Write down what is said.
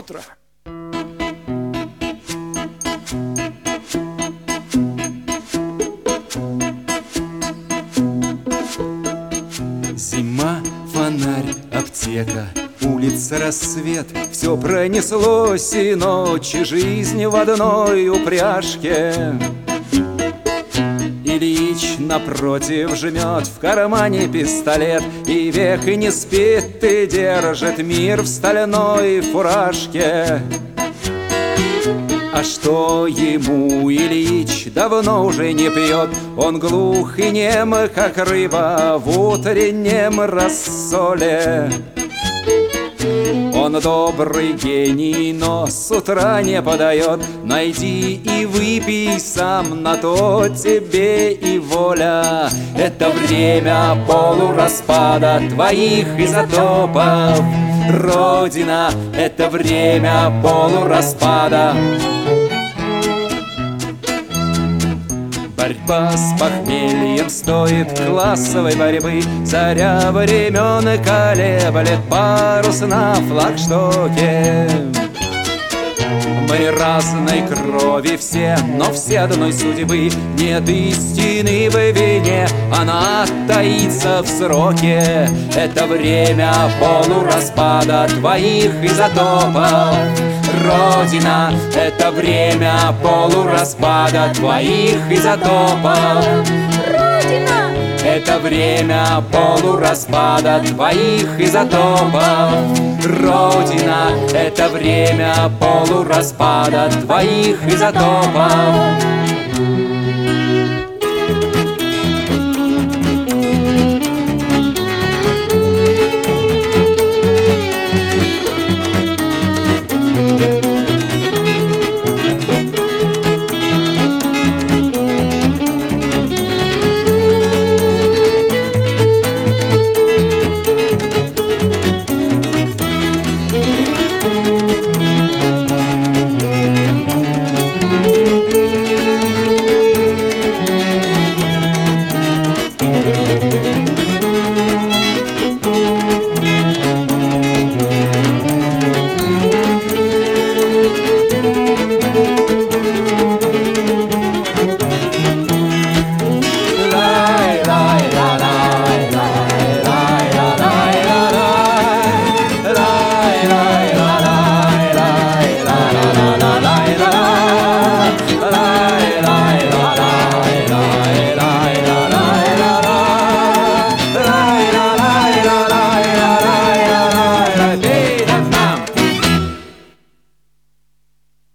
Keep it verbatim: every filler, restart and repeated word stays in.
просмотра. Зима, фонарь, аптека, улица, рассвет. Все пронеслось, и ночи жизни в одной упряжке. Ильич напротив жмет в кармане пистолет, и век и не спит, и держит мир в стальной фуражке. А что ему Ильич давно уже не пьет? Он глух и нем, как рыба в утреннем рассоле. Он добрый гений, но с утра не подает. Найди и выпей сам, на то тебе и воля. Это время полураспада твоих изотопов. Родина, это время полураспада. Борьба с похмельем стоит классовой борьбы. Заря времен колеблет парус на флагштоке. Мы разной крови все, но все одной судьбы. Нет истины в вине, она таится в сроке. Это время полураспада твоих изотопов. Родина, это время полураспада твоих изотопов. Родина, это время полураспада твоих изотопов. Родина, это время полураспада твоих изотопов.